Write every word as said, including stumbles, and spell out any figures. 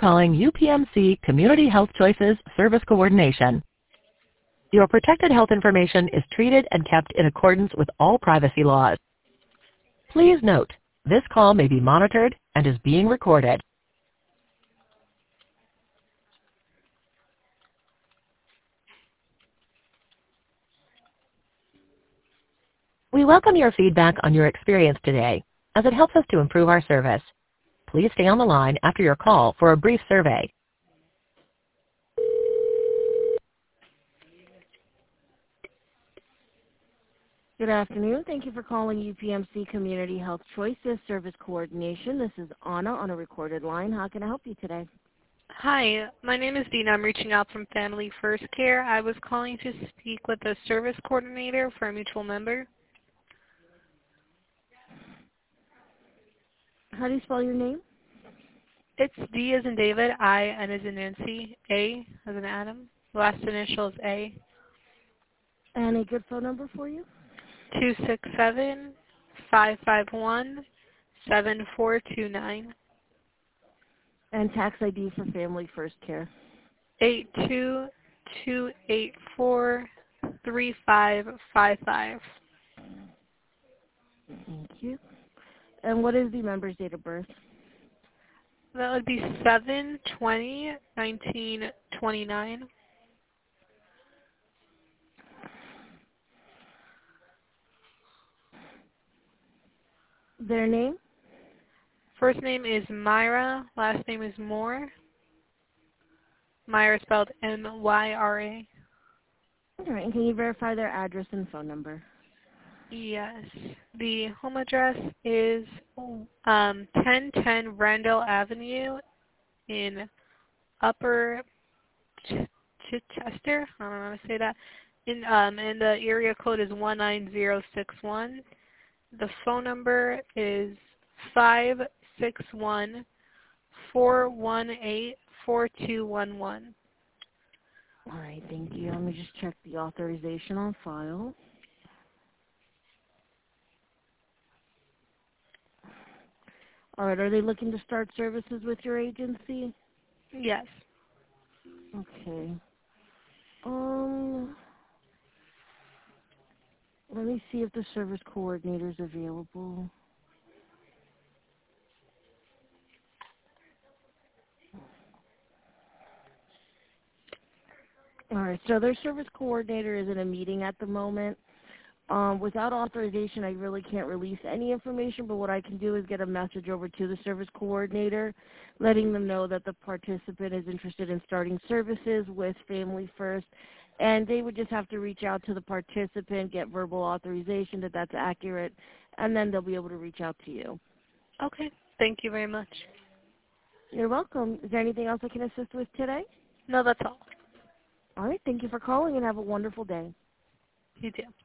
calling U P M C Community Health Choices Service Coordination. Your protected health information is treated and kept in accordance with all privacy laws. Please note, this call may be monitored and is being recorded. We welcome your feedback on your experience today, as it helps us to improve our service. Please stay on the line after your call for a brief survey. Good afternoon. Thank you for calling U P M C Community Health Choices Service Coordination. This is Anna on a recorded line. How can I help you today? Hi, my name is Dina. I'm reaching out from Family First Care. I was calling to speak with the service coordinator for a mutual member. How do you spell your name? It's D as in David, I N as in Nancy, A as in Adam. Last initial is A. And a good phone number for you? two six seven, five five one, seven four two nine. And tax I D for Family First Care. eight two two eight four three five five five. Thank you. And what is the member's date of birth? That would be seven twenty nineteen twenty-nine. Their name? First name is Myra. Last name is Moore. Myra spelled M Y R A. All right. And can you verify their address and phone number? Yes. The home address is um, ten ten Randall Avenue in Upper Ch- Chichester. I don't know how to say that. In um, and the area code is one nine zero six one. The phone number is five six one four one eight four two one one. All right. Thank you. Let me just check the authorization on file. All right. Are they looking to start services with your agency? Yes. Okay. Um. Let me see if the service coordinator is available. All right, so their service coordinator is in a meeting at the moment. Um, without authorization, I really can't release any information, but what I can do is get a message over to the service coordinator, letting them know that the participant is interested in starting services with Family First, and they would just have to reach out to the participant, get verbal authorization that that's accurate, and then they'll be able to reach out to you. Okay. Thank you very much. You're welcome. Is there anything else I can assist with today? No, that's all. All right, thank you for calling and have a wonderful day. You too.